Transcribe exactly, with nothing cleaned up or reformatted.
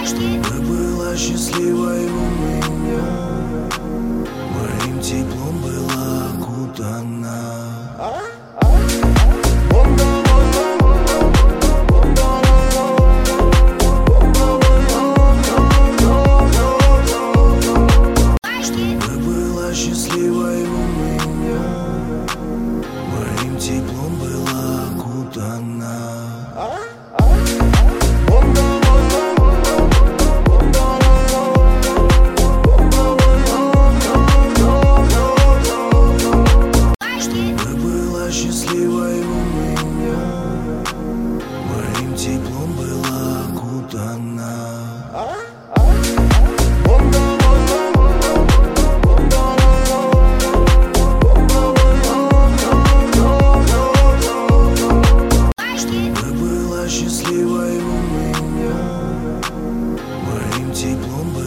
Ты была счастливой у меня, моим теплом была окутана. Ты была счастливой у меня, моим теплом была окутана. Ты была счастливой у меня, моим теплом была окутана. Ты была счастливой у меня, моим теплом была